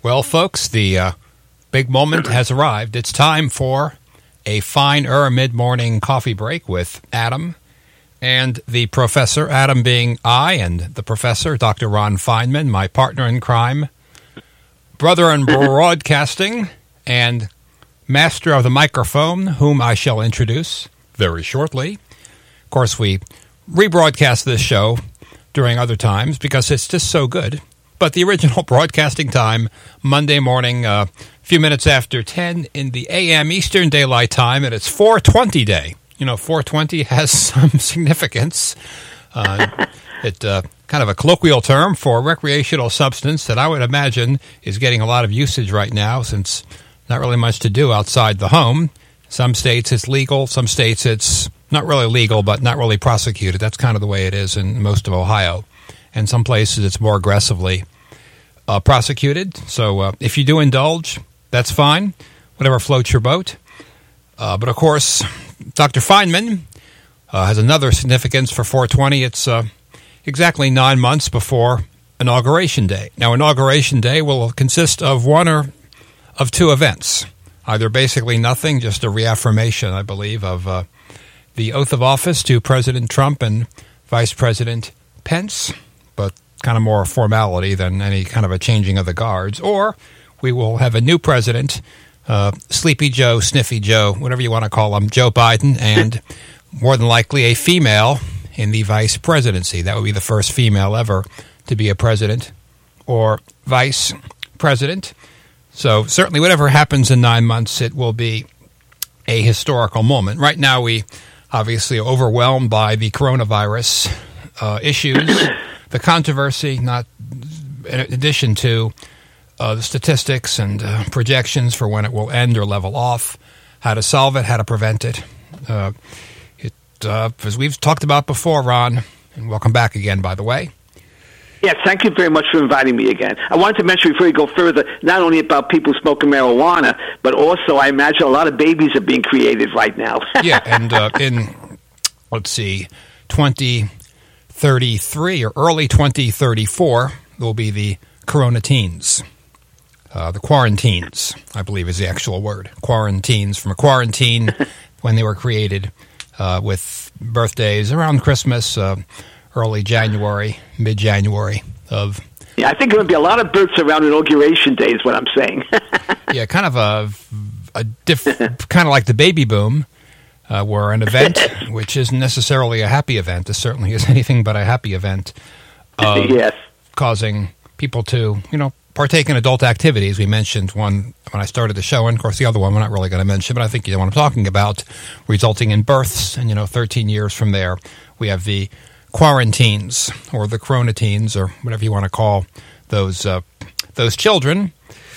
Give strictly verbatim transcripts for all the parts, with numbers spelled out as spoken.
Well, folks, the uh, big moment has arrived. It's time for a finer mid-morning coffee break with Adam and the professor, Adam being I, and the professor, Doctor Ron Feynman, my partner in crime, brother in broadcasting, and master of the microphone, whom I shall introduce very shortly. Of course, we rebroadcast this show during other times because it's just so good. But the original broadcasting time, Monday morning, a uh, few minutes after ten in the A M Eastern Daylight Time, and it's four twenty day. You know, four twenty has some significance. Uh, it's uh, kind of a colloquial term for recreational substance that I would imagine is getting a lot of usage right now since not really much to do outside the home. Some states it's legal. Some states it's not really legal, but not really prosecuted. That's kind of the way it is in most of Ohio. And some places it's more aggressively uh, prosecuted. So uh, if you do indulge, that's fine. Whatever floats your boat. Uh, but of course, Doctor Feynman uh, has another significance for four twenty. It's uh, exactly nine months before Inauguration Day. Now, Inauguration Day will consist of one or of two events. Either basically nothing, just a reaffirmation, I believe, of uh, the oath of office to President Trump and Vice President Pence, but kind of more a formality than any kind of a changing of the guards. Or we will have a new president, uh, Sleepy Joe, Sniffy Joe, whatever you want to call him, Joe Biden, and more than likely a female in the vice presidency. That would be the first female ever to be a president or vice president. So certainly whatever happens in nine months, it will be a historical moment. Right now we obviously are overwhelmed by the coronavirus uh, issues. The controversy, not in addition to uh, the statistics and uh, projections for when it will end or level off, how to solve it, how to prevent it. Uh, it uh, as we've talked about before, Ron, and welcome back again, by the way. Yes, thank you very much for inviting me again. I wanted to mention before you go further, not only about people smoking marijuana, but also I imagine a lot of babies are being created right now. Yeah, and uh, in, let's see, twenty thirty-three or early twenty thirty-four will be the Corona teens. Uh, the quarantines, I believe is the actual word. Quarantines, from a quarantine when they were created uh, with birthdays around Christmas, uh, early January, mid-January of... Yeah, I think there would be a lot of births around Inauguration Day is what I'm saying. Yeah, kind of a, a diff, kind of like the baby boom. Uh, were an event which isn't necessarily a happy event. It certainly is anything but a happy event. Uh, yes. Causing people to, you know, partake in adult activities. We mentioned one when I started the show, and of course the other one we're not really going to mention, but I think you know what I'm talking about, resulting in births. And, you know, thirteen years from there, we have the quarantines or the coronatines or whatever you want to call those uh, those children.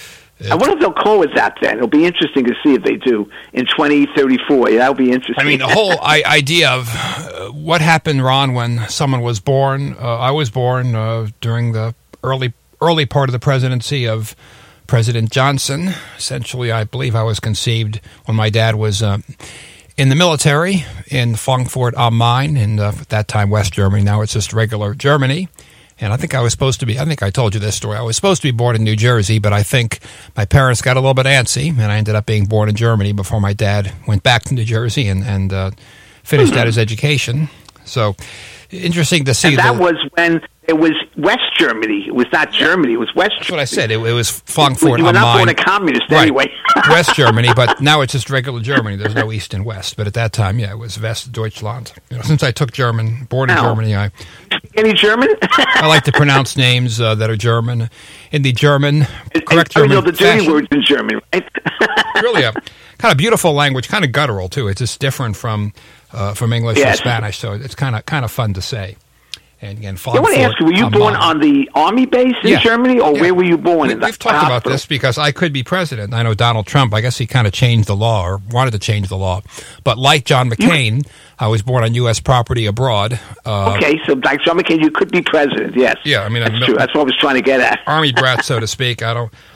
I wonder if they'll call it that then. It'll be interesting to see if they do in twenty thirty-four. Yeah, that'll be interesting. I mean, the whole I- idea of uh, what happened, Ron, when someone was born. Uh, I was born uh, during the early early part of the presidency of President Johnson. Essentially, I believe I was conceived when my dad was uh, in the military in Frankfurt am Main, in uh, at that time West Germany. Now it's just regular Germany. And I think I was supposed to be, I think I told you this story, I was supposed to be born in New Jersey, but I think my parents got a little bit antsy, and I ended up being born in Germany before my dad went back to New Jersey and, and uh, finished out his education. So, interesting to see. And that the, was when it was West Germany. It was not Germany, it was West That's Germany. what I said. It, it was Frankfurt am Main. You were not born a communist right. anyway. West Germany, but now it's just regular Germany. There's no East and West. But at that time, yeah, it was West Deutschland. You know, since I took German, born in Ow. Germany, I... Any German? I like to pronounce names uh, that are German. In the German, correct I mean, German know the dirty fashion. words in German, right? Really a kind of beautiful language, kind of guttural, too. It's just different from uh, from English Yes. and Spanish, so it's kind of kind of fun to say. And again, I want to ask you, were you born on the army base in Yeah. Germany, or Yeah. where were you born? We, in the we've talked hospital? about this because I could be president. I know Donald Trump, I guess he kind of changed the law or wanted to change the law. But like John McCain, I was born on U S property abroad. Uh, Okay, so like John McCain, you could be president, yes. Yeah, I mean, That's I'm- true. That's what I was trying to get at. Army brat, so to speak. I don't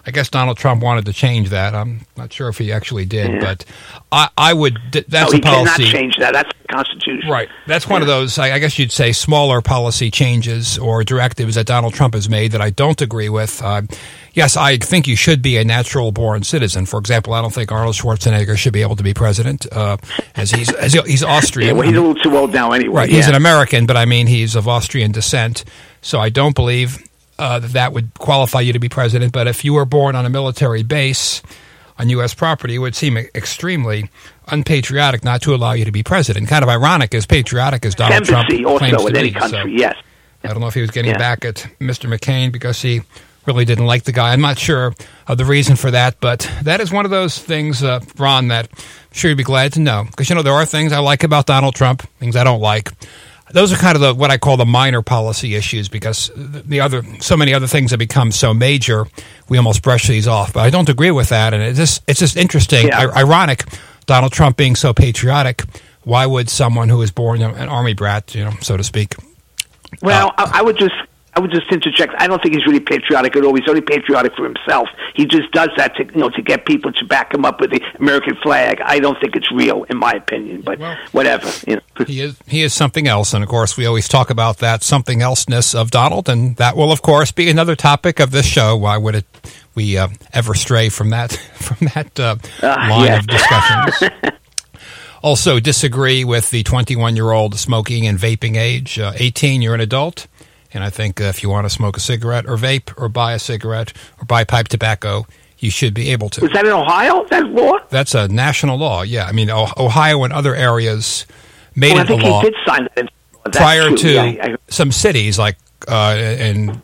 I guess Donald Trump wanted to change that. I'm not sure if he actually did, yeah. but I, I would. That's no, a policy. He cannot change that. That's the Constitution. Right. That's one yeah. of those, I guess you'd say, smaller policy changes or directives that Donald Trump has made that I don't agree with. Uh, yes, I think you should be a natural-born citizen. For example, I don't think Arnold Schwarzenegger should be able to be president, uh, as he's as he's Austrian. Yeah, well, he's a little too old now anyway. Right. Yeah. He's an American, but I mean he's of Austrian descent, so I don't believe uh, that that would qualify you to be president. But if you were born on a military base on U S property, it would seem extremely unpatriotic not to allow you to be president. Kind of ironic, as patriotic as Donald Embassy Trump claims also to in any be. country, So, yes. I don't know if he was getting yeah. back at Mister McCain because he really didn't like the guy. I'm not sure of the reason for that, but that is one of those things, uh, Ron, that I'm sure you'd be glad to know. Because, you know, there are things I like about Donald Trump, things I don't like. Those are kind of the what I call the minor policy issues, because the other so many other things have become so major, we almost brush these off. But I don't agree with that, and it's just it's just interesting, yeah. ironic. Donald Trump being so patriotic, why would someone who is born an army brat, you know, so to speak? Well, uh, I, I would just. I would just interject. I don't think he's really patriotic at all. He's only patriotic for himself. He just does that to, you know, to get people to back him up with the American flag. I don't think it's real, in my opinion. But well, whatever. You know. He is he is something else, and of course, we always talk about that something elseness of Donald, and that will, of course, be another topic of this show. Why would it we uh, ever stray from that from that uh, uh, line yeah. of discussions? Also, disagree with the twenty-one-year-old smoking and vaping age. Uh, eighteen, you're an adult. And I think uh, if you want to smoke a cigarette or vape or buy a cigarette or buy pipe tobacco, you should be able to. Is that in Ohio, that law? That's a national law, yeah. I mean, Ohio and other areas made well, it a law. I think he did sign that. That's prior true. to yeah, I, some cities like uh, in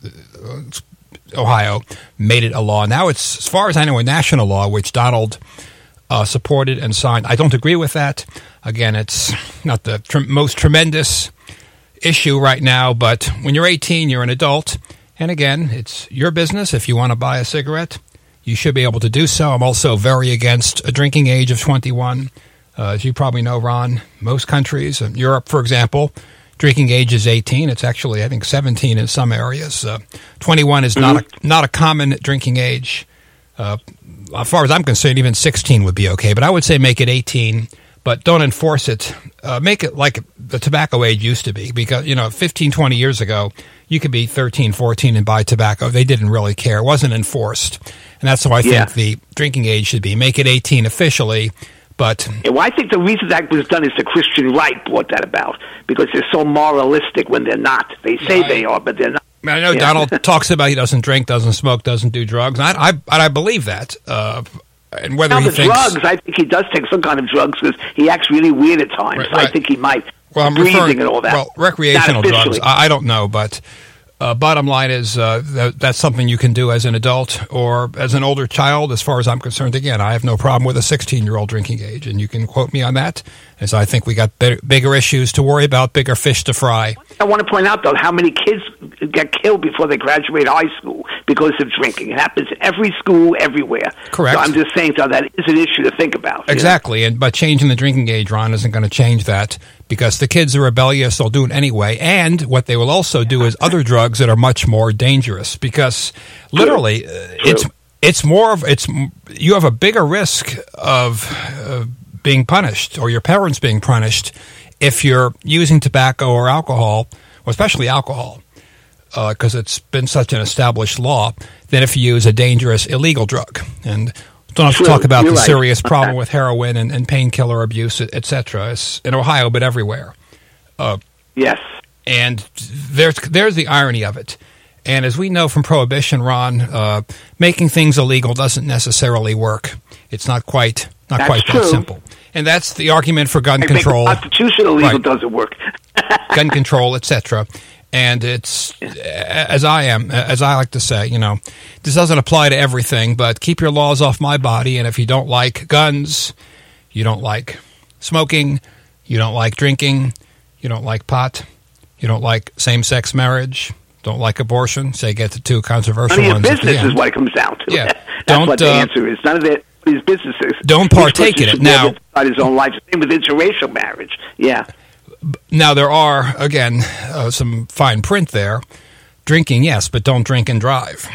Ohio made it a law. Now it's, as far as I know, a national law, which Donald uh, supported and signed. I don't agree with that. Again, it's not the tr- most tremendous issue right now, but when you're eighteen, you're an adult, and again, it's your business. If you want to buy a cigarette, you should be able to do so. I'm also very against a drinking age of twenty-one. Uh, as you probably know, Ron, most countries, uh, Europe, for example, drinking age is eighteen. It's actually, I think, seventeen in some areas. Uh, twenty-one is mm-hmm. not a, not a common drinking age. Uh, as far as I'm concerned, even sixteen would be okay, but I would say make it eighteen. But don't enforce it. Uh, make it like the tobacco age used to be. Because, you know, fifteen, twenty years ago, you could be thirteen, fourteen and buy tobacco. They didn't really care. It wasn't enforced. And that's how I yeah. think the drinking age should be. Make it eighteen officially, but... Yeah, well, I think the reason that was done is the Christian right brought that about. Because they're so moralistic when they're not. They say I, they are, but they're not. I know yeah. Donald talks about he doesn't drink, doesn't smoke, doesn't do drugs. And I, I, I believe that. Uh And whether now, he the thinks, drugs, I think he does take some kind of drugs because he acts really weird at times. Right, right. I think he might. Well, I'm breathing referring, and all that. Well, recreational drugs, I, I don't know, but uh, bottom line is uh, that, that's something you can do as an adult or as an older child. As far as I'm concerned, again, I have no problem with a sixteen-year-old drinking age, and you can quote me on that, as I think we got big, bigger issues to worry about, bigger fish to fry. I want to point out, though, how many kids get killed before they graduate high school because of drinking. It happens in every school, everywhere. Correct. So I'm just saying, so that is an issue to think about. Exactly, and but changing the drinking age, Ron, isn't going to change that because the kids are rebellious. They'll do it anyway, and what they will also do is other drugs that are much more dangerous because literally, uh, it's it's more of it's you have a bigger risk of uh, being punished or your parents being punished if you're using tobacco or alcohol, or especially alcohol, because uh, it's been such an established law, than if you use a dangerous illegal drug. And don't have to talk about You're the right. serious problem with heroin and, and painkiller abuse, et cetera. It's in Ohio, but everywhere. Uh, yes. And there's there's the irony of it. And as we know from Prohibition, Ron, uh, making things illegal doesn't necessarily work. It's not quite not That's quite true. that simple. And that's the argument for gun I control. think the Constitution illegal Right. doesn't work. Gun control, et cetera. And it's, as I am, as I like to say, you know, this doesn't apply to everything, but keep your laws off my body. And if you don't like guns, you don't like smoking, you don't like drinking, you don't like pot, you don't like same-sex marriage, don't like abortion, say get the two controversial None of ones his at the business end. is what it comes down to. Yeah. That's Don't, what the uh, answer is. None of their, his businesses. Don't Each partake person in it. should be able Now- to decide his own life. Same with interracial marriage. Yeah. Now, there are, again, uh, some fine print there. Drinking, yes, but don't drink and drive.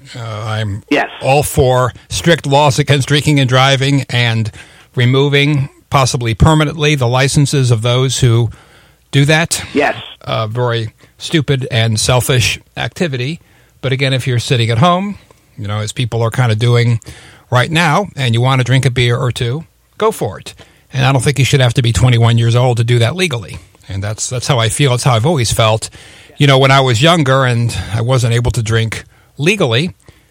Uh, I'm yes. all for strict laws against drinking and driving and removing, possibly permanently, the licenses of those who do that. Yes. Uh, very stupid and selfish activity. But again, if you're sitting at home, you know, as people are kind of doing right now, and you want to drink a beer or two, go for it. And I don't think you should have to be twenty-one years old to do that legally. And that's that's how I feel. It's how I've always felt. You know, when I was younger and I wasn't able to drink legally,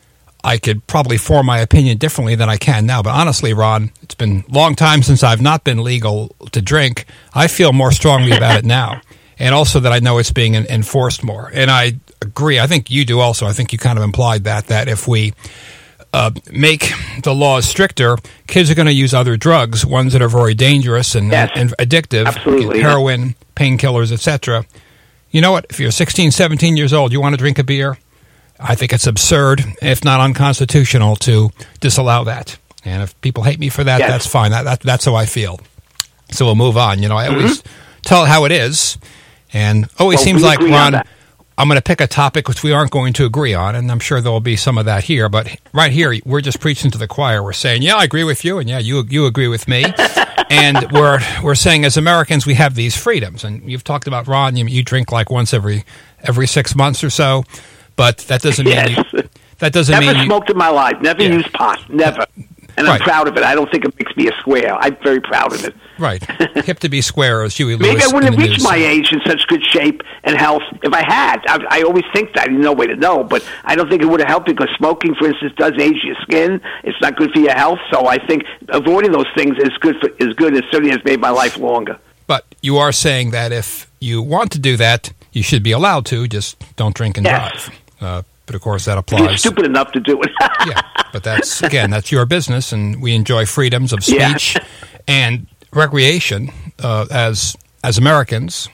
I could probably form my opinion differently than I can now. But honestly, Ron, it's been a long time since I've not been legal to drink. I feel more strongly about it now. And also that I know it's being enforced more. And I agree. I think you do also. I think you kind of implied that, that if we uh, make the laws stricter, kids are going to use other drugs, ones that are very dangerous and, yes. and addictive, Absolutely, heroin, yeah. painkillers, et cetera. You know what? If you're sixteen, seventeen years old, you want to drink a beer, I think it's absurd, if not unconstitutional, to disallow that. And if people hate me for that, yes. that's fine. That, that That's how I feel. So we'll move on. You know, I mm-hmm. always tell it how it is. And always well, seems like, Ron, I'm going to pick a topic which we aren't going to agree on, and I'm sure there will be some of that here. But right here, we're just preaching to the choir. We're saying, yeah, I agree with you, and yeah, you you agree with me. And we're we're saying, as Americans, we have these freedoms. And you've talked about, Ron, you, you drink like once every every six months or so, but that doesn't yes. mean you, that doesn't never mean Never smoked you, in my life. Never yeah. used pot. Never. And right. I'm proud of it. I don't think it makes me a square. I'm very proud of it. Right. Hip to be square, as Huey Lewis. Maybe I wouldn't have reached news. my age in such good shape and health if I had. I, I always think that. There's no way to know. But I don't think it would have helped because smoking, for instance, does age your skin. It's not good for your health. So I think avoiding those things is good. For, is good. It certainly has made my life longer. But you are saying that if you want to do that, you should be allowed to. Just don't drink and yes. drive. Uh, But, of course, that applies. You're stupid enough to do it. Yeah, but that's, again, that's your business, and we enjoy freedoms of speech yeah. and recreation uh, as as Americans.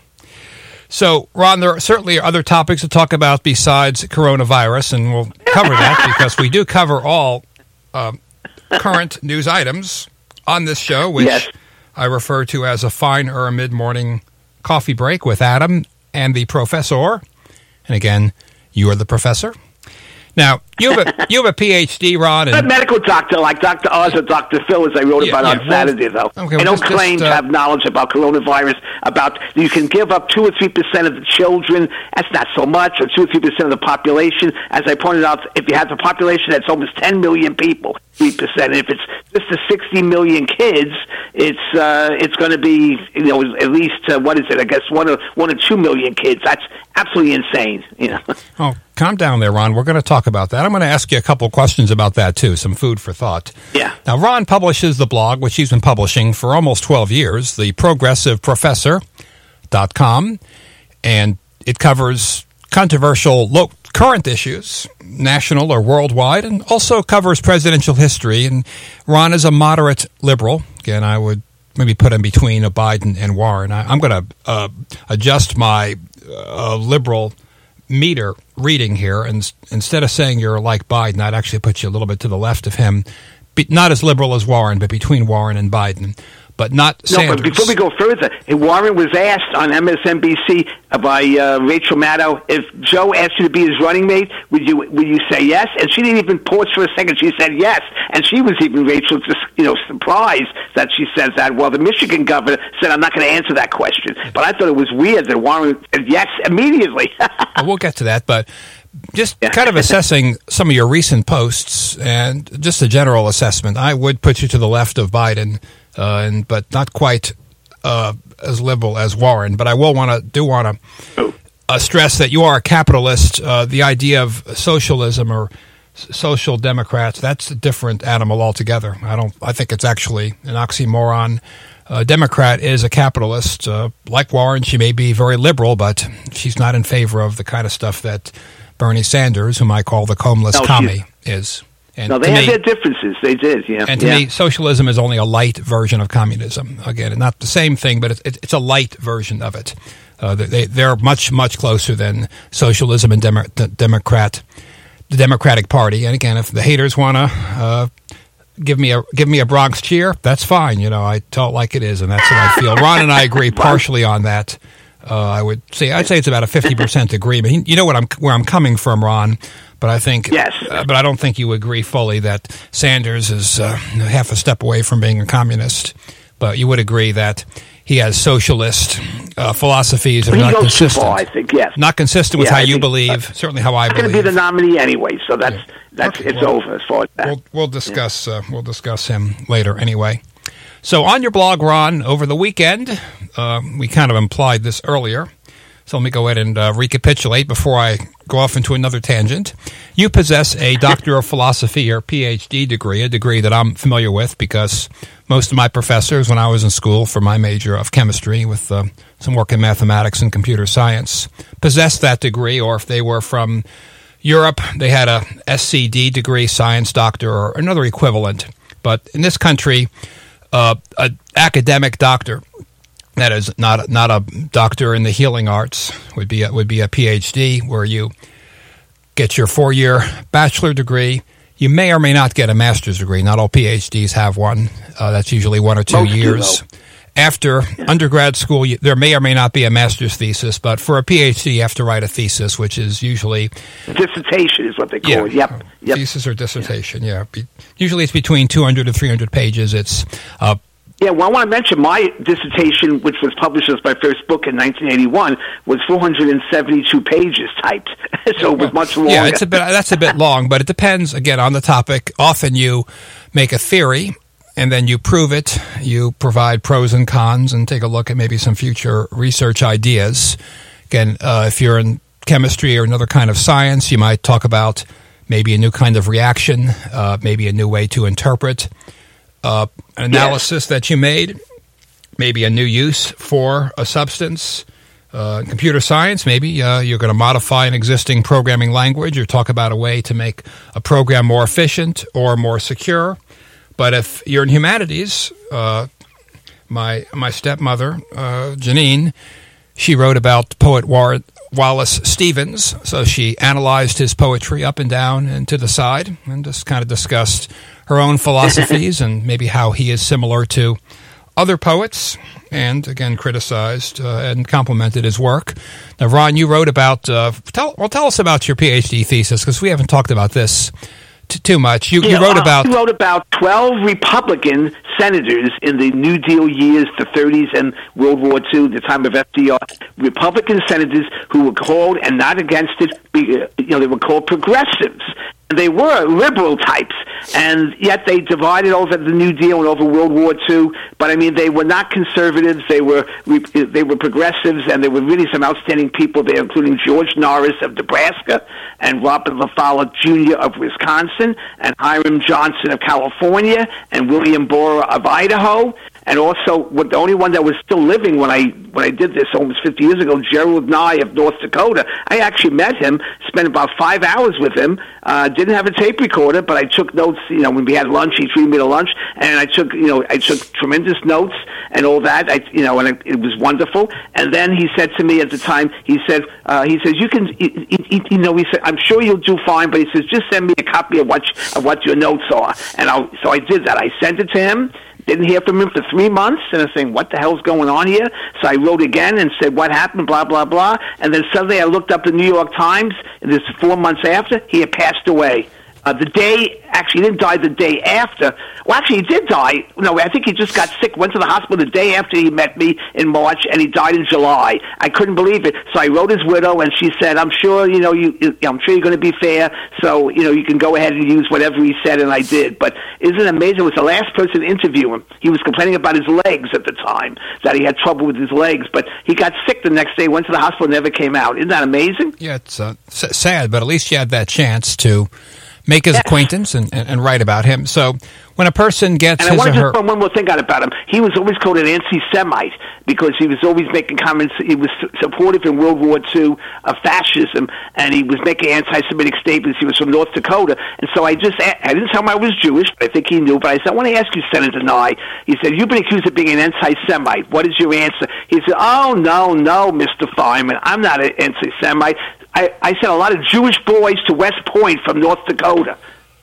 So, Ron, there are certainly other topics to talk about besides coronavirus, and we'll cover that because we do cover all uh, current news items on this show, which yes. I refer to as a fine or a mid-morning coffee break with Adam and the professor. And again, you are the professor. Now, you have a you have a P H D, Ron. And I'm a medical doctor like Doctor Oz or Doctor Phil, as I wrote yeah, about yeah, on well, Saturday, though. Okay, I well, don't just, claim just, uh, to have knowledge about coronavirus, about you can give up two or three percent of the children. That's not so much, or two or three percent of the population. As I pointed out, if you have a population that's almost ten million people, three percent. If it's just the sixty million kids, it's uh, it's going to be, you know, at least, uh, what is it, I guess one or, one or two million kids. That's absolutely insane, you know. Oh, calm down there, Ron. We're going to talk about that. I'm going to ask you a couple questions about that, too, some food for thought. Yeah. Now, Ron publishes the blog, which he's been publishing for almost twelve years, the progressive professor dot com, and it covers controversial lo- current issues, national or worldwide, and also covers presidential history. And Ron is a moderate liberal. Again, I would maybe put him between a Biden and Warren. I, I'm going to uh, adjust my uh, liberal meter reading here, and instead of saying you're like Biden, I'd actually put you a little bit to the left of him. Be, not as liberal as Warren, but between Warren and Biden. But not no, Sanders. but before we go further, Warren was asked on M S N B C by uh, Rachel Maddow, if Joe asked you to be his running mate, would you would you say yes? And she didn't even pause for a second. She said yes, and she was even, Rachel, just you know surprised that she says that. Well, the Michigan governor said, "I'm not going to answer that question." But I thought it was weird that Warren said yes immediately. Well, we'll get to that, but just yeah. kind of assessing some of your recent posts and just a general assessment, I would put you to the left of Biden. Uh, and but not quite uh, as liberal as Warren. But I will want to do want to uh, stress that you are a capitalist. Uh, the idea of socialism or s- social democrats, that's a different animal altogether. I don't. I think it's actually an oxymoron. A Democrat is a capitalist. Uh, like Warren, she may be very liberal, but she's not in favor of the kind of stuff that Bernie Sanders, whom I call the comeless no, commie, is. And no, they had me, their differences. They did, yeah. And to yeah. me, socialism is only a light version of communism. Again, not the same thing, but it's, it's a light version of it. Uh, they, they're much, much closer than socialism and Demo, the Democrat, the Democratic Party. And again, if the haters want to uh, give me a give me a Bronx cheer, that's fine. You know, I tell it like it is, and that's what I feel. Ron and I agree partially on that. Uh, I would say I'd say it's about a fifty percent agreement. You know what I'm where I'm coming from, Ron. But I think, yes. uh, but I don't think you agree fully that Sanders is uh, half a step away from being a communist. But you would agree that he has socialist uh, philosophies that are he not goes consistent. Too far, I think, yes. Not consistent with yeah, how I you think, believe, uh, certainly how I I'm believe. going to be the nominee anyway, so that's Yeah. that's Okay, it's well, over as far as that. We'll, we'll discuss yeah. uh, we'll discuss him later anyway. So on your blog, Ron, over the weekend, uh, we kind of implied this earlier. So let me go ahead and uh, recapitulate before I go off into another tangent. You possess a Doctor of Philosophy or P H D degree, a degree that I'm familiar with because most of my professors when I was in school for my major of chemistry with uh, some work in mathematics and computer science possessed that degree, or if they were from Europe, they had a S C D degree, science doctor, or another equivalent. But in this country, uh, an academic doctor, that is not not a doctor in the healing arts, would be a, would be a P H D, where you get your four-year bachelor degree. You may or may not get a master's degree. Not all P H Ds have one. Uh, that's usually one or two Most years. do, After yeah. undergrad school, you, there may or may not be a master's thesis, but for a P H D, you have to write a thesis, which is usually... Dissertation is what they call yeah, it. Yep. yep. Thesis or dissertation, yeah. yeah. Usually it's between two hundred to three hundred pages. It's... Uh, Yeah, well, I want to mention my dissertation, which was published as my first book in nineteen eighty-one, was four hundred seventy-two pages typed, so it was much longer. Yeah, it's a bit. That's a bit long, but it depends, again, on the topic. Often you make a theory, and then you prove it. You provide pros and cons and take a look at maybe some future research ideas. Again, uh, if you're in chemistry or another kind of science, you might talk about maybe a new kind of reaction, uh, maybe a new way to interpret Uh, an analysis yes. that you made, maybe a new use for a substance. Uh, computer science, maybe uh, you're going to modify an existing programming language or talk about a way to make a program more efficient or more secure. But if you're in humanities, uh, my my stepmother, uh, Janine, she wrote about the poet War- Wallace Stevens. So she analyzed his poetry up and down and to the side and just kind of discussed her own philosophies and maybe how he is similar to other poets, and again criticized uh, and complimented his work. Now, Ron, you wrote about uh, tell well tell us about your P H D thesis, because we haven't talked about this t- too much. You, yeah, you wrote uh, about I wrote about twelve Republican senators in the New Deal years, the thirties and World War Two, the time of F D R. Republican senators who were called, and not against it, you know, they were called progressives. They were liberal types, and yet they divided over the New Deal and over World War Two. But I mean, they were not conservatives; they were they were progressives, and there were really some outstanding people there, including George Norris of Nebraska, and Robert LaFollette Junior of Wisconsin, and Hiram Johnson of California, and William Borah of Idaho. And also, the only one that was still living when I when I did this almost fifty years ago, Gerald Nye of North Dakota. I actually met him, spent about five hours with him. Uh, didn't have a tape recorder, but I took notes. You know, when we had lunch, he treated me to lunch, and I took you know I took tremendous notes and all that. I you know, and it, it was wonderful. And then he said to me at the time, he said uh, he says you can you, you, you know he said I'm sure you'll do fine, but he says just send me a copy of what of what your notes are. And I so I did that. I sent it to him. Didn't hear from him for three months, and I was saying, what the hell's going on here? So I wrote again and said, what happened, blah, blah, blah. And then suddenly I looked up the New York Times, and this four months after, he had passed away. Uh, the day, actually, he didn't die the day after. Well, actually, he did die. No, I think he just got sick, went to the hospital the day after he met me in March, and he died in July. I couldn't believe it. So I wrote his widow, and she said, I'm sure, you know, you, I'm sure you're going to be fair, so, you know, you can go ahead and use whatever he said, and I did. But isn't it amazing? I was the last person to interview him. He was complaining about his legs at the time, that he had trouble with his legs. But he got sick the next day, went to the hospital, never came out. Isn't that amazing? Yeah, it's uh, s- sad, but at least you had that chance to make his yes. acquaintance and, and, and write about him. So when a person gets and his I want or to her... just put one more thing out about him. He was always called an anti-Semite because he was always making comments. He was supportive in World War Two of fascism, and he was making anti-Semitic statements. He was from North Dakota. And so I just, I didn't tell him I was Jewish, but I think he knew. But I said, I want to ask you, Senator Nye. He said, you've been accused of being an anti-Semite. What is your answer? He said, oh, no, no, Mister Feynman. I'm not an anti-Semite. I, I sent a lot of Jewish boys to West Point from North Dakota.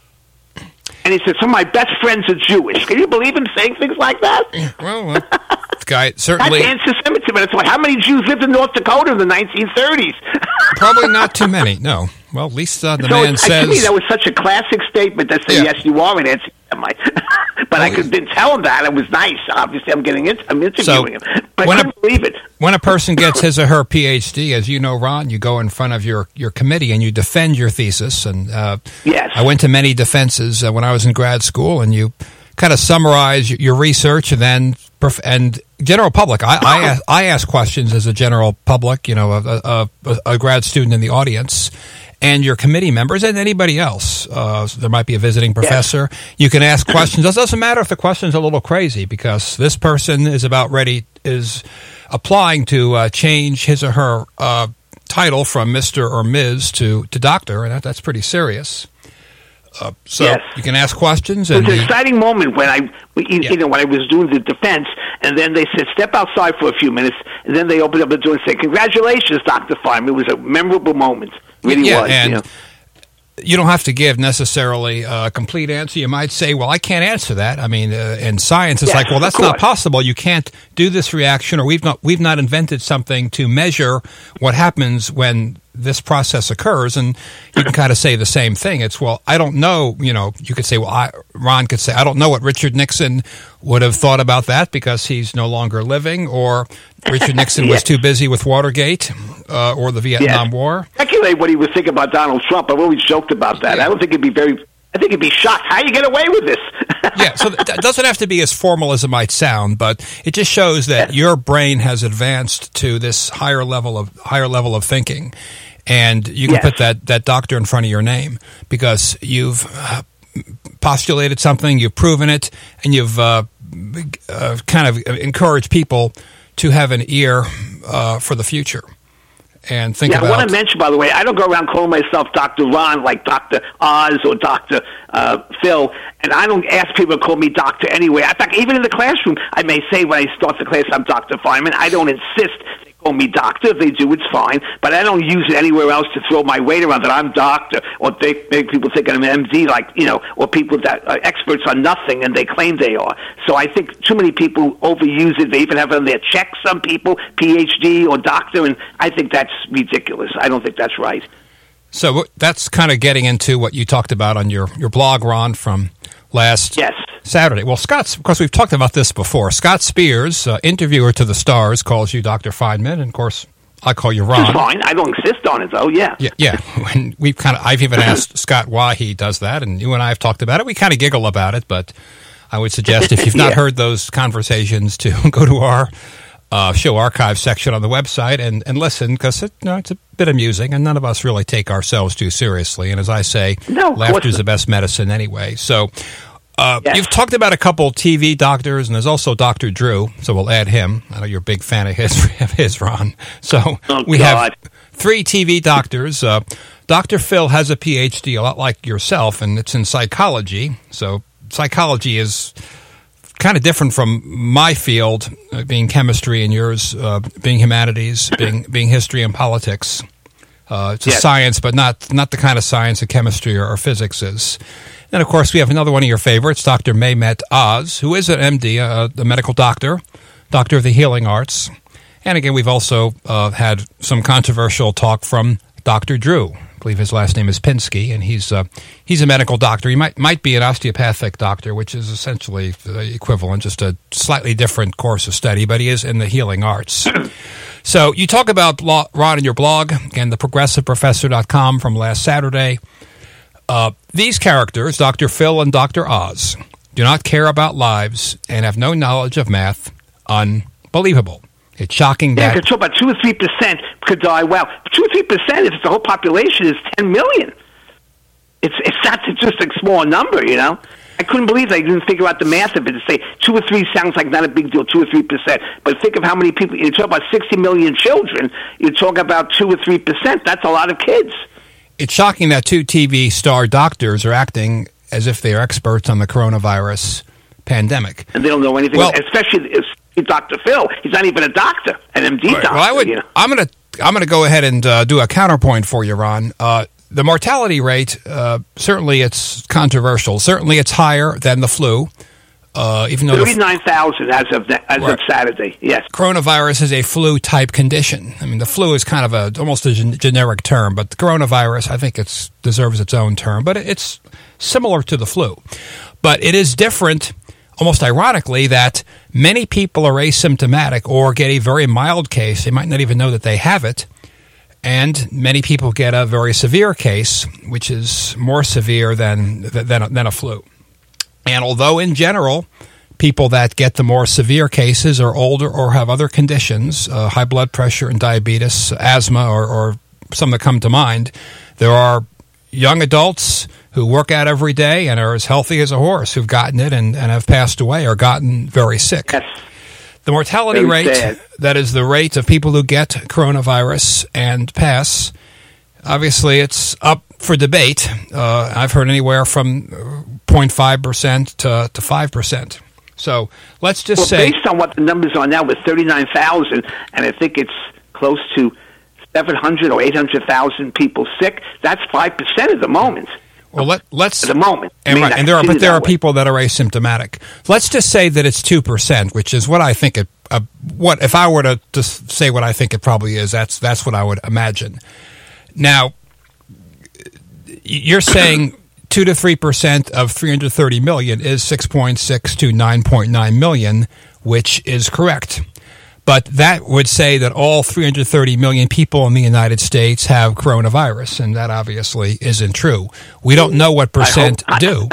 And he said, some of my best friends are Jewish. Can you believe him saying things like that? Well, well this guy certainly... That's anti-Semitism. It's like, how many Jews lived in North Dakota in the nineteen thirties? Probably not too many, no. Well, at least uh, the so man it, says... To me, that was such a classic statement that said, Yeah. yes, you are an anti But well, I could, didn't tell him that. It was nice. Obviously, I'm getting in, I'm interviewing so him. But when I couldn't a, believe it. When a person gets his or her P H D, as you know, Ron, you go in front of your, your committee and you defend your thesis. And uh, yes. I went to many defenses uh, when I was in grad school, and you kind of summarize your research, and then and general public. I I ask, I ask questions as a general public, you know, a, a, a grad student in the audience, and your committee members and anybody else. Uh, there might be a visiting professor. Yes. You can ask questions. It doesn't matter if the question's a little crazy, because this person is about ready is applying to uh, change his or her uh, title from Mister or Miz to to Doctor, and that, that's pretty serious. Uh, so yes. you can ask questions. It And was an the, exciting moment when I, you, yeah. you know, when I was doing the defense, and then they said, "Step outside for a few minutes," and then they opened up the door and said, "Congratulations, Doctor Fineman." It was a memorable moment. It really yeah, was. And you know? you don't have to give necessarily a complete answer. You might say, well, I can't answer that. I mean, uh, in science, it's yes, like, well, that's not possible. You can't do this reaction, or we've not we've not invented something to measure what happens when this process occurs. And you can kind of say the same thing. It's, well, I don't know. You know, you could say, well, I, Ron could say, I don't know what Richard Nixon would have thought about that, because he's no longer living, or Richard Nixon yes. was too busy with Watergate uh, or the Vietnam yes. War. Speculate what he was thinking about Donald Trump. I've always joked about that. Yeah. I don't think he'd be very. I think he'd be shocked. How you get away with this? Yeah, so it doesn't have to be as formal as it might sound, but it just shows that your brain has advanced to this higher level of higher level of thinking, and you can yes. put that, that doctor in front of your name because you've uh, postulated something, you've proven it, and you've uh, uh, kind of encouraged people to have an ear uh, for the future. And think yeah, about. I want to mention, by the way, I don't go around calling myself Doctor Ron like Doctor Oz or Doctor Uh, Phil, and I don't ask people to call me doctor anyway. In fact, even in the classroom, I may say when I start the class, I'm Doctor Fineman. I don't insist they call me doctor. If they do, it's fine, but I don't use it anywhere else to throw my weight around that I'm doctor, or they make people think I'm an M D, like, you know, or people that are experts on nothing and they claim they are. So I think too many people overuse it. They even have it on their check, some people, P H D or doctor, and I think that's ridiculous. I don't think that's right. So that's kind of getting into what you talked about on your, your blog, Ron, from last yes. Saturday. Well, Scott's, of course, we've talked about this before. Scott Spears, uh, interviewer to the Stars, calls you Doctor Fineman, and of course, I call you Ron. It's fine. I don't insist on it, though. Yeah. Yeah. Yeah. And we've kind of, I've even asked Scott why he does that, and you and I have talked about it. We kind of giggle about it, but I would suggest if you've not yeah. heard those conversations, to go to our Uh, show archive section on the website and, and listen, because it, you know, it's a bit amusing, and none of us really take ourselves too seriously. And as I say, no, laughter is the best medicine anyway. So uh, yes. you've talked about a couple T V doctors, and there's also Doctor Drew, so we'll add him. I know you're a big fan of his, of his Ron. So oh, we God. have three T V doctors. Uh, Doctor Phil has a P H D, a lot like yourself, and it's in psychology. So psychology is kind of different from my field, uh, being chemistry, and yours uh, being humanities, being being history and politics. Uh, it's a yes. science, but not not the kind of science that chemistry or, or physics is. And, of course, we have another one of your favorites, Doctor Mehmet Oz, who is an M D, a, a medical doctor, doctor of the healing arts. And, again, we've also uh, had some controversial talk from Doctor Drew. I believe his last name is Pinsky, and he's uh, he's a medical doctor. He might might be an osteopathic doctor, which is essentially the equivalent, just a slightly different course of study, but he is in the healing arts. So you talk about Ron in your blog, again, the progressive professor dot com from last Saturday. Uh, these characters, Doctor Phil and Doctor Oz, do not care about lives and have no knowledge of math. Unbelievable. It's shocking yeah, that... Yeah, talk about two or three percent could die well. two or three percent, if the whole population is ten million. It's it's not just a small number, you know? I couldn't believe they didn't figure out the math of it to say two or three sounds like not a big deal, two or three percent. But think of how many people, you talk about sixty million children, you talk about two or three percent. That's a lot of kids. It's shocking that two T V star doctors are acting as if they are experts on the coronavirus pandemic. And they don't know anything, well, especially Doctor Phil. He's not even a doctor, an M D right. doctor. Well, I would, you know? I'm going to I'm going to go ahead and uh, do a counterpoint for you, Ron. Uh, the mortality rate, uh, certainly it's controversial. Certainly it's higher than the flu. Uh, even though thirty-nine thousand as of the, as right. of Saturday. Yes, coronavirus is a flu-type condition. I mean, the flu is kind of a almost a gen- generic term, but the coronavirus, I think, it's deserves its own term. But it's similar to the flu, but it is different. Almost ironically, that many people are asymptomatic or get a very mild case. They might not even know that they have it, and many people get a very severe case, which is more severe than than than a flu. And although in general, people that get the more severe cases are older or have other conditions, uh, high blood pressure and diabetes, asthma, or, or some that come to mind, there are young adults who work out every day and are as healthy as a horse who've gotten it and, and have passed away or gotten very sick. Yes. The mortality Very rate, sad. that is the rate of people who get coronavirus and pass, obviously it's up for debate. Uh, I've heard anywhere from zero point five percent to, to five percent. So let's just well, say... based on what the numbers are now with thirty-nine thousand, and I think it's close to seven hundred or eight hundred thousand people sick, that's five percent at the moment. Well, let, let's... At the moment. And, I mean, right, and there are, but there are way. people that are asymptomatic. Let's just say that it's two percent, which is what I think it... Uh, what if I were to just say what I think it probably is, that's that's what I would imagine. Now, you're saying two to three percent of three hundred thirty million is six point six to nine point nine million, which is correct. But that would say that all three hundred thirty million people in the United States have coronavirus, and that obviously isn't true. We don't know what percent do.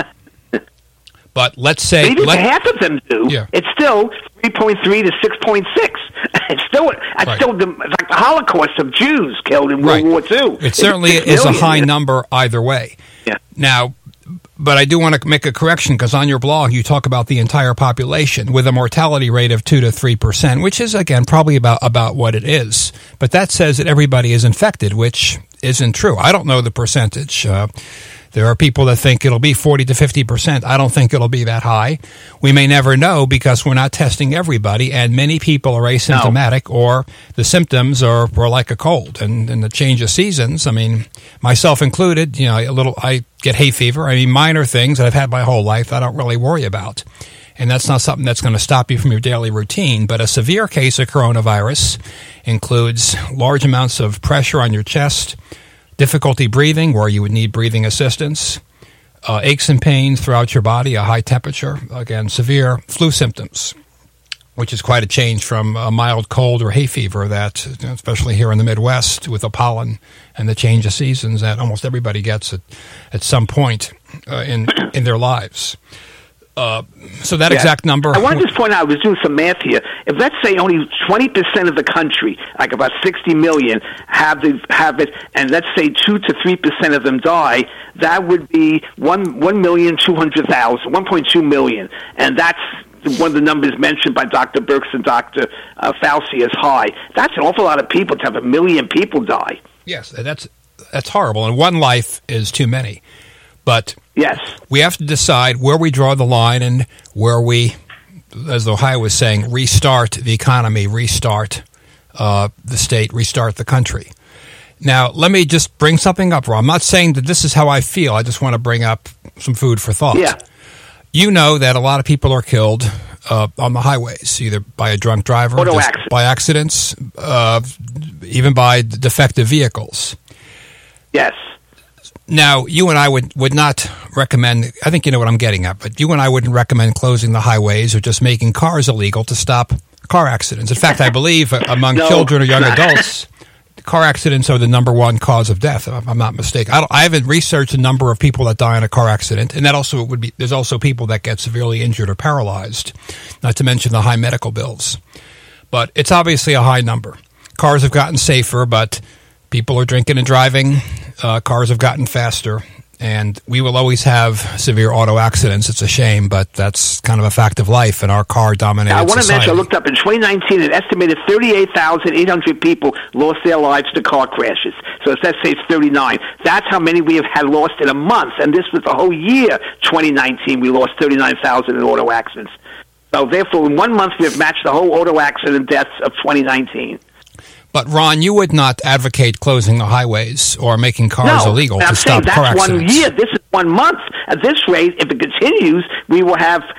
But let's say... Even let, if half of them do, yeah. it's still three point three to six point six. It's still, it's right. still the, it's like the Holocaust of Jews killed in right. World War Two. It certainly it's is million, a high yeah. number either way. Yeah. Now, but I do want to make a correction because on your blog you talk about the entire population with a mortality rate of two to three percent, which is again probably about about what it is. But that says that everybody is infected, which isn't true. I don't know the percentage. Uh, there are people that think it'll be forty to fifty percent. I don't think it'll be that high. We may never know because we're not testing everybody, and many people are asymptomatic, no. or the symptoms are, are like a cold. And, and the change of seasons, I mean, myself included, you know, a little, I get hay fever. I mean, minor things that I've had my whole life I don't really worry about. And that's not something that's going to stop you from your daily routine. But a severe case of coronavirus includes large amounts of pressure on your chest, difficulty breathing, where you would need breathing assistance, uh, aches and pains throughout your body, a high temperature, again, severe flu symptoms, which is quite a change from a mild cold or hay fever that, especially here in the Midwest with the pollen and the change of seasons, that almost everybody gets at, at some point uh, in in their lives. Uh, so that yeah. exact number... I want to just point out, I was doing some math here. If let's say only twenty percent of the country, like about sixty million, have the, have it, and let's say two to three percent of them die, that would be one one million two hundred thousand, one point two million, and that's one of the numbers mentioned by Doctor Birx and Doctor Uh, Fauci as high. That's an awful lot of people to have a million people die. Yes, that's that's horrible, and one life is too many. But yes, we have to decide where we draw the line and where we, as Ohio was saying, restart the economy, restart uh, the state, restart the country. Now, let me just bring something up, Ron. I'm not saying that this is how I feel. I just want to bring up some food for thought. Yeah. You know that a lot of people are killed uh, on the highways, either by a drunk driver, Auto just accident. by accidents, uh, even by defective vehicles. Yes. Now, you and I would, would not recommend, I think you know what I'm getting at, but you and I wouldn't recommend closing the highways or just making cars illegal to stop car accidents. In fact, I believe among no, children or young adults, car accidents are the number one cause of death, if I'm not mistaken. I, don't, I haven't researched the number of people that die in a car accident, and that also would be, there's also people that get severely injured or paralyzed, not to mention the high medical bills. But it's obviously a high number. Cars have gotten safer, but people are drinking and driving. Uh, cars have gotten faster, and we will always have severe auto accidents. It's a shame, but that's kind of a fact of life in our car-dominated I want society. to mention, I looked up in twenty nineteen, an estimated thirty-eight thousand eight hundred people lost their lives to car crashes. So let's say it's thirty-nine. That's how many we have had lost in a month, and this was the whole year, twenty nineteen, we lost thirty-nine thousand in auto accidents. So therefore, in one month, we have matched the whole auto accident deaths of twenty nineteen. But, Ron, you would not advocate closing the highways or making cars no, illegal I'm to stop saying car that's accidents. one year. This is one month. At this rate, if it continues, we will have ten,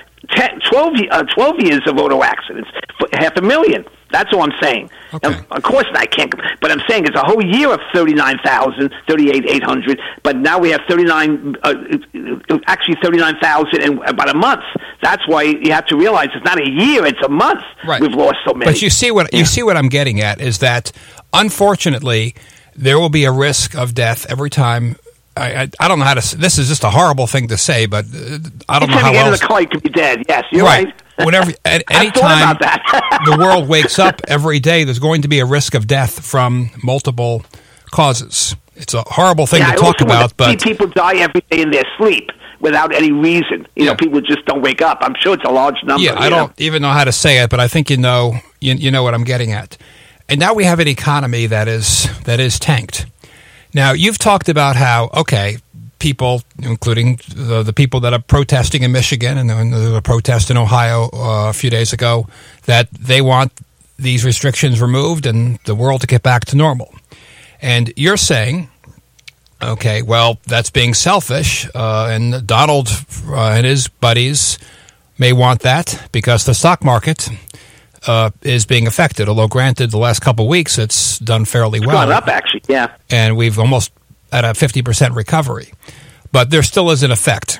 ten, twelve, uh, twelve years of auto accidents, half a million. That's all I'm saying. Okay. And of course, I can't. But I'm saying it's a whole year of thirty-nine thousand, thirty-eight eight hundred. But now we have thirty-nine, uh, actually thirty-nine thousand in about a month. That's why you have to realize it's not a year; it's a month. Right. We've lost so many. But you see what yeah. you see what I'm getting at is that, unfortunately, there will be a risk of death every time. I, I, I don't know how to. This is just a horrible thing to say, but uh, I don't know how else. else. In the car, you could be dead. Yes, you're right. right. Whenever, at any time the world wakes up every day, there's going to be a risk of death from multiple causes. It's a horrible thing yeah, to talk about, but people die every day in their sleep without any reason. You yeah. know, people just don't wake up. I'm sure it's a large number. Yeah, I don't know? even know how to say it, but I think you know you, you know what I'm getting at. And now we have an economy that is that is tanked. Now, you've talked about how, okay, people, including the, the people that are protesting in Michigan and the, the protest in Ohio uh, a few days ago, that they want these restrictions removed and the world to get back to normal. And you're saying, okay, well, that's being selfish, uh, and Donald uh, and his buddies may want that because the stock market uh, is being affected. Although, granted, the last couple of weeks it's done fairly it's well. Gone up, actually, yeah. And we've almost at a fifty percent recovery. But there still is an effect.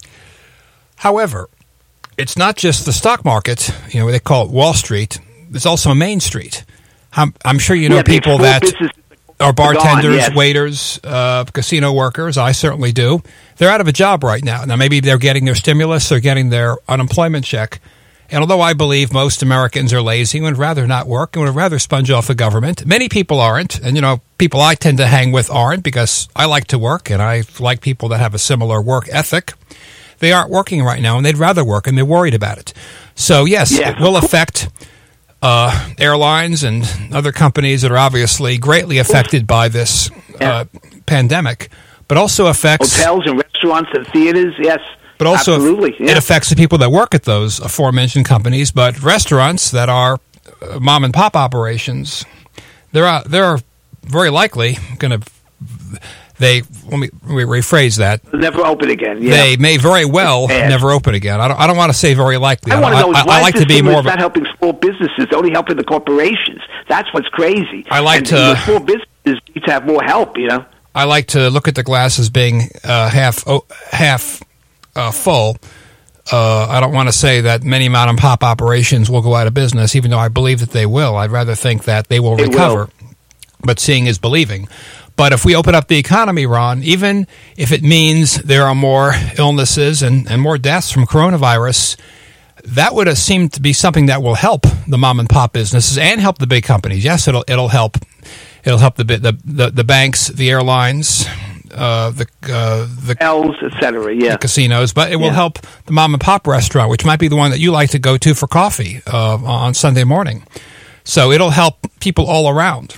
However, it's not just the stock market. You know, they call it Wall Street. There's also a Main Street. I'm, I'm sure you know yeah, people that are bartenders, gone, yes. waiters, uh, casino workers. I certainly do. They're out of a job right now. Now, maybe they're getting their stimulus, they're getting their unemployment check. And although I believe most Americans are lazy and would rather not work and would rather sponge off the government, many people aren't. And, you know, people I tend to hang with aren't because I like to work and I like people that have a similar work ethic. They aren't working right now and they'd rather work and they're worried about it. So, yes, yeah. it will affect uh, airlines and other companies that are obviously greatly affected by this uh, yeah. pandemic, but also affects hotels and restaurants and theaters, yes. But also, Absolutely, yeah. it affects the people that work at those aforementioned companies. But restaurants that are uh, mom and pop operations, they're uh, they're very likely going to. They let me, let me rephrase that. Never open again. Yeah. They may very well never open again. I don't. I don't want to say very likely. I, I want to know. I, why I like to be more. Of not helping small businesses, only helping the corporations. That's what's crazy. I like and, to. And the small businesses need to have more help. You know. I like to look at the glass as being uh, half oh, half uh, full. Uh, I don't want to say that many mom and pop operations will go out of business, even though I believe that they will. I'd rather think that they will they recover. Will. But seeing is believing. But if we open up the economy, Ron, even if it means there are more illnesses and, and more deaths from coronavirus, that would have seemed to be something that will help the mom and pop businesses and help the big companies. Yes, it'll it'll help. It'll help the the the, the banks, the airlines, uh, the uh, the hotels, et cetera. Yeah, the casinos. But it will yeah. help the mom and pop restaurant, which might be the one that you like to go to for coffee uh, on Sunday morning. So it'll help people all around.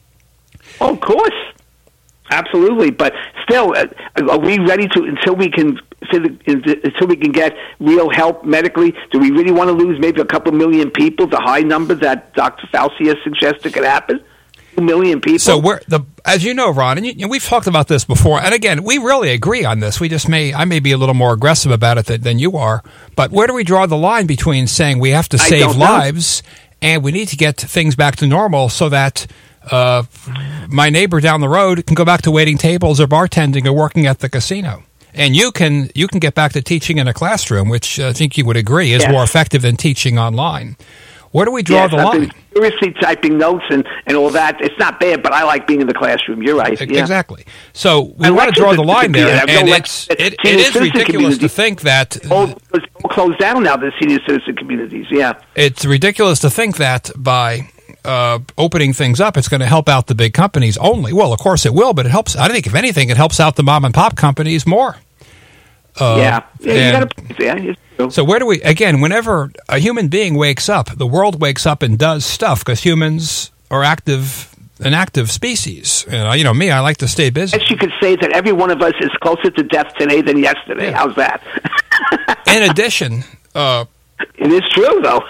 Oh, of course. Absolutely, but still, uh, are we ready to until we can until we can get real help medically? Do we really want to lose maybe a couple million people? The high number that Doctor Fauci has suggested could happen. Two million people. So we're the as you know, Ron, and, you, and we've talked about this before. And again, we really agree on this. We just may I may be a little more aggressive about it than, than you are. But where do we draw the line between saying we have to save lives and we need to get things back to normal so that Uh, my neighbor down the road can go back to waiting tables or bartending or working at the casino, and you can you can get back to teaching in a classroom, which I think you would agree is yes. more effective than teaching online. Where do we draw yes, the I've line? Been seriously typing notes and, and all that. It's not bad, but I like being in the classroom. You're right. Yeah. Exactly. So we want to draw the line there, and, and no it's it, it is ridiculous to think that all, all closed down now. The senior citizen communities. Yeah, it's ridiculous to think that by Uh, opening things up, it's going to help out the big companies only. Well, of course it will, but it helps. I think if anything, it helps out the mom and pop companies more. Uh, yeah, yeah, you gotta, yeah. It's true. So where do we? Again, whenever a human being wakes up, the world wakes up and does stuff because humans are active, an active species. You know, you know me, I like to stay busy. I guess you could say that every one of us is closer to death today than yesterday. Yeah. How's that? In addition, uh, it is true though.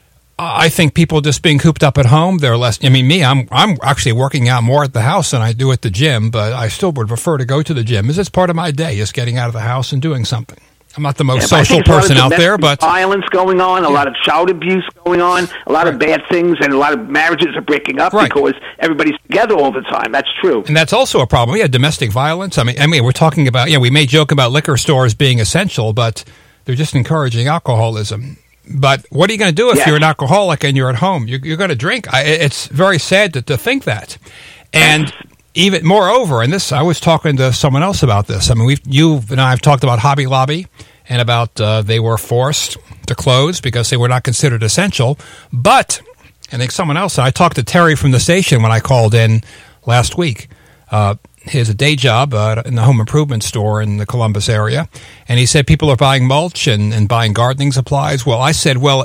I think people just being cooped up at home, they're less. I mean, me, I'm I'm actually working out more at the house than I do at the gym, but I still would prefer to go to the gym. This is part of my day, just getting out of the house and doing something. I'm not the most yeah, social person out there, but violence going on, a yeah. lot of child abuse going on, a lot right. of bad things, and a lot of marriages are breaking up right. because everybody's together all the time. That's true, and that's also a problem. Yeah, domestic violence. I mean, I mean, we're talking about. Yeah, we may joke about liquor stores being essential, but they're just encouraging alcoholism. But what are you going to do if yes. you're an alcoholic and you're at home? You're, you're going to drink. I, it's very sad to, to think that, and. Yes. Even moreover, and this, I was talking to someone else about this. I mean, we've you and I have talked about Hobby Lobby and about uh, they were forced to close because they were not considered essential. But I think someone else. I talked to Terry from the station when I called in last week. Uh, he has a day job uh, in the home improvement store in the Columbus area, and he said people are buying mulch and, and buying gardening supplies. Well, I said, well,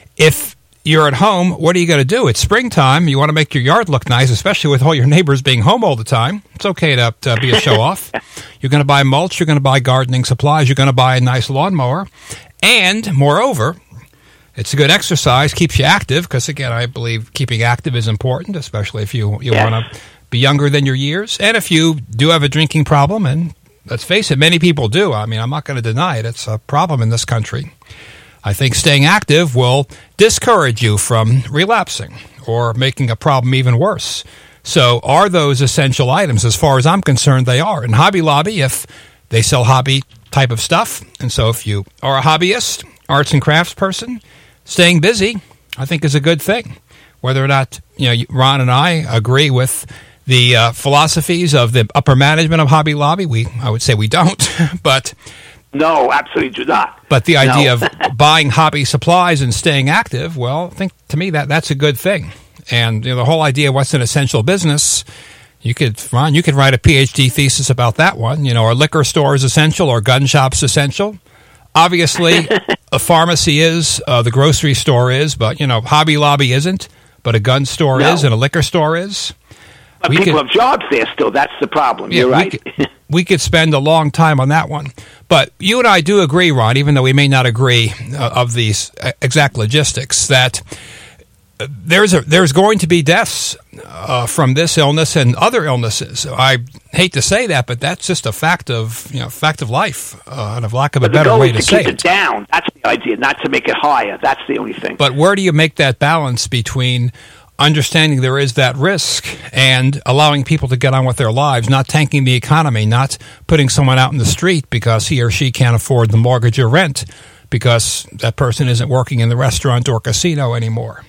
if you're at home, what are you going to do? It's springtime. You want to make your yard look nice, especially with all your neighbors being home all the time. It's okay to, to be a show-off. You're going to buy mulch. You're going to buy gardening supplies. You're going to buy a nice lawnmower. And, moreover, it's a good exercise, keeps you active, because, again, I believe keeping active is important, especially if you, you yes. want to be younger than your years. And if you do have a drinking problem, and let's face it, many people do. I mean, I'm not going to deny it. It's a problem in this country. I think staying active will discourage you from relapsing or making a problem even worse. So are those essential items? As far as I'm concerned, they are. And Hobby Lobby, if they sell hobby type of stuff, and so if you are a hobbyist, arts and crafts person, staying busy, I think is a good thing. Whether or not, you know, Ron and I agree with the uh, philosophies of the upper management of Hobby Lobby, we I would say we don't, but... No, absolutely do not. But the idea no. of buying hobby supplies and staying active, well, I think to me that that's a good thing. And you know, the whole idea of what's an essential business, you could, Ron, you could write a P H D thesis about that one. You know, are liquor stores essential or gun shops essential? Obviously, a pharmacy is, uh, the grocery store is, but, you know, Hobby Lobby isn't, but a gun store no. is and a liquor store is. But we people could, have jobs there still. That's the problem. Yeah, You're right. We could, we could spend a long time on that one. But you and I do agree, Ron, even though we may not agree uh, of these exact logistics, that there's a, there's going to be deaths uh, from this illness and other illnesses. I hate to say that, but that's just a fact of you know fact of life, uh, and of lack of a but better way to, to say keep it. it down. That's the idea, not to make it higher. That's the only thing. But where do you make that balance between understanding there is that risk and allowing people to get on with their lives, not tanking the economy, not putting someone out in the street because he or she can't afford the mortgage or rent because that person isn't working in the restaurant or casino anymore?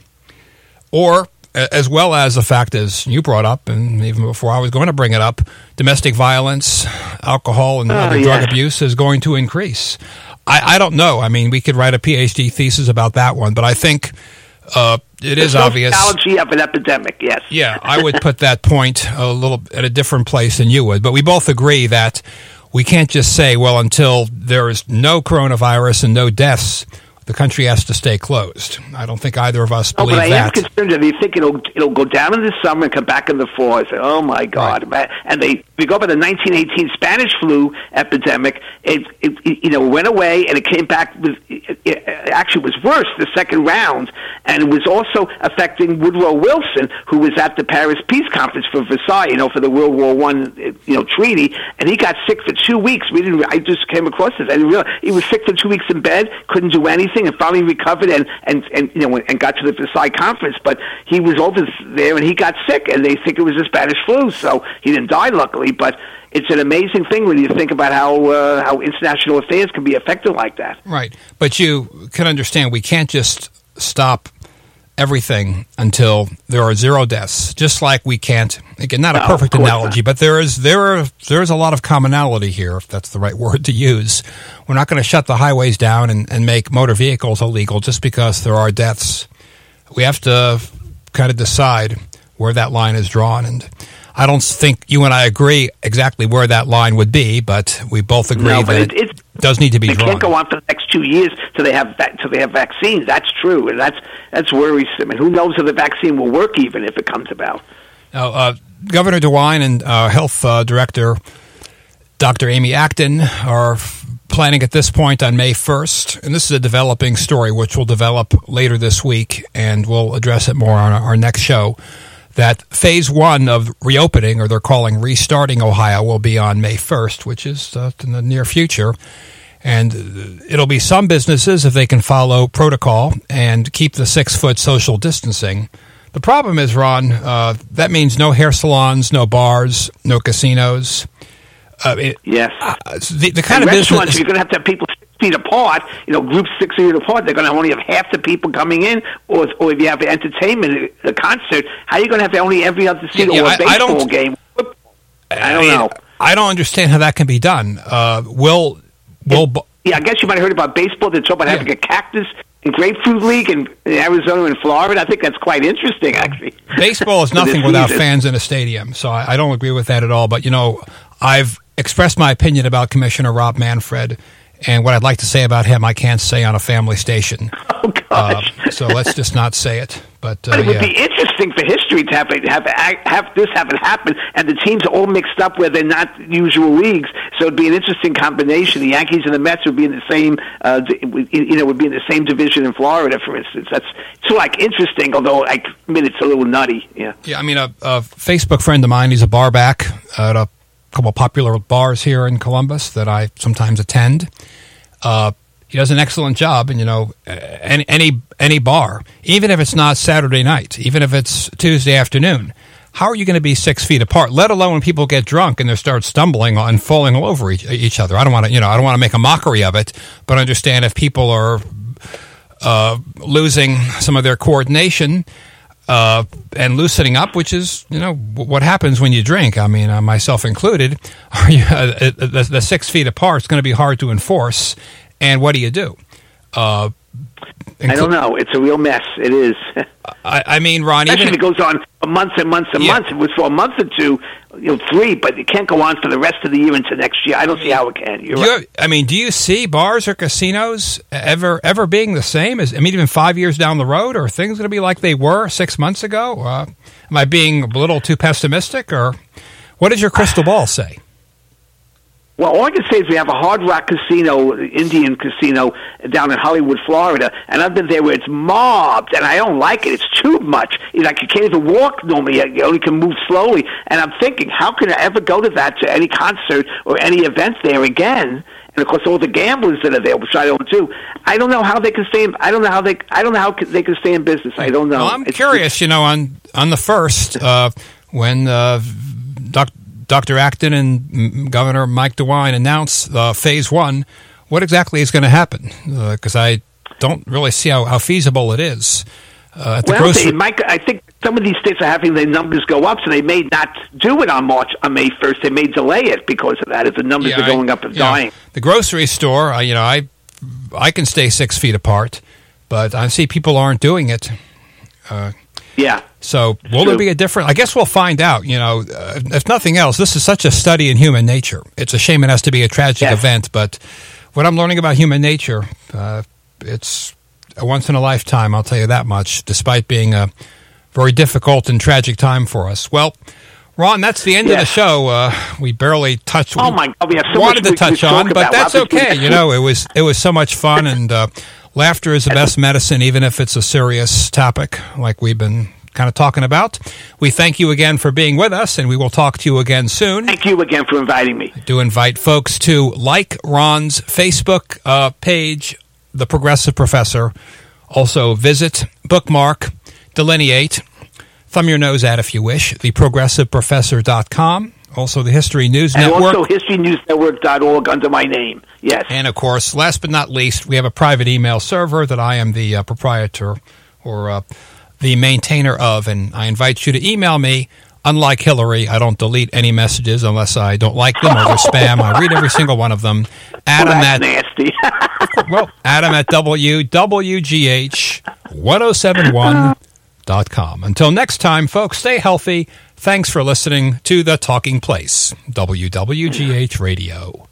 Or, as well as the fact, as you brought up, and even before I was going to bring it up, domestic violence, alcohol, and oh, other yeah. drug abuse is going to increase. I, I don't know. I mean, we could write a P H D thesis about that one, but I think uh, it is obvious. Sociology of an epidemic, yes. Yeah, I would put that point a little at a different place than you would, but we both agree that we can't just say, well, until there is no coronavirus and no deaths, the country has to stay closed. I don't think either of us no, believe but I that. am concerned that they think it'll it'll go down in the summer and come back in the fall. I say, oh my God! Right. And they we go by the nineteen eighteen Spanish flu epidemic. It, it, it you know went away and it came back with it, it actually was worse the second round, and it was also affecting Woodrow Wilson, who was at the Paris Peace Conference for Versailles, you know, for the World War One you know treaty, and he got sick for two weeks. We didn't. I just came across this. I didn't realize he was sick for two weeks in bed, couldn't do anything, and finally recovered and and and you know and got to the Versailles Conference. But he was over there and he got sick, and they think it was the Spanish flu. So he didn't die, luckily. But it's an amazing thing when you think about how uh, how international affairs can be affected like that. Right, but you can understand we can't just stop everything until there are zero deaths. Just like we can't, again, not a no, perfect analogy, not. but there is there are there is a lot of commonality here, if that's the right word to use. We're not going to shut the highways down and, and make motor vehicles illegal just because there are deaths. We have to kind of decide where that line is drawn, and I don't think you and I agree exactly where that line would be, but we both agree no, that it, it does need to be it drawn. It can't go on for the next two years till they have till they have vaccines. That's true, and that's that's worrisome. And who knows if the vaccine will work, even if it comes about. Now, uh, Governor DeWine and uh, Health uh, Director Doctor Amy Acton are planning at this point on May first, and this is a developing story which will develop later this week, and we'll address it more on our next show, that phase one of reopening, or they're calling restarting Ohio, will be on May first, which is uh, in the near future. And it'll be some businesses if they can follow protocol and keep the six-foot social distancing. The problem is, Ron, uh, that means no hair salons, no bars, no casinos. Uh, it, yes. Uh, the, the kind and of restaurants, business... you're going to have to have people six feet apart, you know, groups six feet apart. They're going to only have half the people coming in. Or, or if you have entertainment, a concert, how are you going to have only every other seat yeah, or yeah, a baseball I game? I don't I mean, know. I don't understand how that can be done. Uh, will... will yeah, yeah, I guess you might have heard about baseball. They're talking about yeah. having a cactus and grapefruit league in, in Arizona and Florida. I think that's quite interesting, actually. Baseball is nothing without fans in a stadium, so I, I don't agree with that at all. But, you know, I've expressed my opinion about Commissioner Rob Manfred, and what I'd like to say about him I can't say on a family station. Oh, gosh. Uh, so let's just not say it. But, uh, but it would yeah. be interesting for history to have, have have this happen happen, and the teams are all mixed up where they're not usual leagues. So it'd be an interesting combination. The Yankees and the Mets would be in the same, uh, you know, would be in the same division in Florida, for instance. That's so like interesting. Although I admit it's a little nutty. Yeah. Yeah. I mean, a, a Facebook friend of mine, he's a bar back at a couple of popular bars here in Columbus that I sometimes attend. Uh, He does an excellent job, and you know, any any any bar, even if it's not Saturday night, even if it's Tuesday afternoon, how are you going to be six feet apart? Let alone when people get drunk and they start stumbling and falling all over each, each other. I don't want to, you know, I don't want to make a mockery of it, but understand if people are uh, losing some of their coordination uh, and loosening up, which is, you know, what happens when you drink. I mean, uh, myself included. Are you, uh, the, the six feet apart is going to be hard to enforce. And what do you do? Uh, inclu- I don't know. It's a real mess. It is. I, I mean, Ron, Especially even if it goes on for months and months and yeah. months. If it was for a month or two, you know, three, but it can't go on for the rest of the year into next year. I don't see how it can. You're right. I mean, do you see bars or casinos ever ever being the same? As I mean, even five years down the road, or are things going to be like they were six months ago? Uh, am I being a little too pessimistic, or what does your crystal ball say? Well, all I can say is we have a Hard Rock Casino, Indian Casino, down in Hollywood, Florida, and I've been there where it's mobbed, and I don't like it. It's too much. It's like you can't even walk normally. You only can move slowly. And I'm thinking, how can I ever go to that, to any concert or any event there again? And of course, all the gamblers that are there, which I don't do. I don't know how they can stay. In, I don't know how they. I don't know how they can stay in business. I don't know. Well, I'm it's, curious. You know, on on the first, uh, when uh, Doctor Doctor Acton and Governor Mike DeWine announced uh, Phase One, what exactly is going to happen? Because uh, I don't really see how, how feasible it is. Uh, at the well, grocery- they, Mike, I think some of these states are having their numbers go up, so they may not do it on March on May first. They may delay it because of that. If the numbers yeah, are going I, up and you know, dying, the grocery store, uh, you know, I I can stay six feet apart, but I see people aren't doing it. Uh, yeah. So will True. there be a different? I guess we'll find out. You know, uh, if nothing else, this is such a study in human nature. It's a shame it has to be a tragic yes. event, but what I'm learning about human nature, uh, it's a once in a lifetime. I'll tell you that much. Despite being a very difficult and tragic time for us. Well, Ron, that's the end yes. of the show. Uh, we barely touched. Oh my God, we have so wanted much to we, touch we on, talk but about. that's Wow, okay. You know, it was it was so much fun, and uh, laughter is the best medicine, even if it's a serious topic like we've been kind of talking about. We thank you again for being with us, and we will talk to you again soon. Thank you again for inviting me. I do invite folks to like Ron's Facebook uh, page, The Progressive Professor. Also visit, bookmark, delineate, thumb your nose at if you wish, the progressive professor dot com. Also the History News and Network. And also history news network dot org under my name. Yes. And of course, last but not least, we have a private email server that I am the uh, proprietor or uh, the maintainer of, and I invite you to email me. Unlike Hillary, I don't delete any messages unless I don't like them or they're spam. I read every single one of them. Adam oh, that's at nasty. well, Adam at W W G H ten seventy-one dot com. Until next time, folks, stay healthy. Thanks for listening to The Talking Place, W W G H Radio.